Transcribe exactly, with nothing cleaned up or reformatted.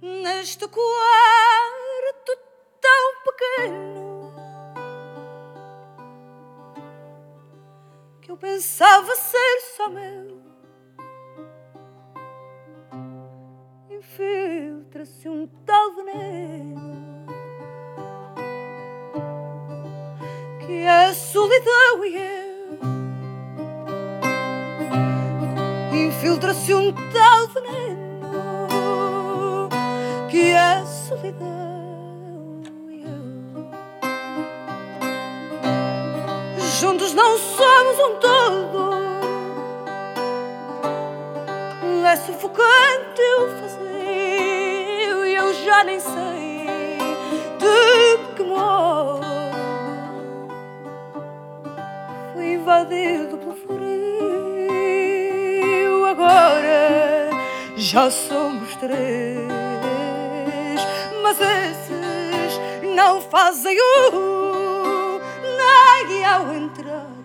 neste quarto tão pequeno que eu pensava ser só meu. Infiltra-se um tal veneno que é a solidão e eu. Infiltra-se um tal veneno que é a solidão e eu. Juntos não somos um todo. É sufocante o vazio e eu já nem sei de que modo fui invadido pelo frio. Agora já somos três, mas esses não fazem o nem ao entrar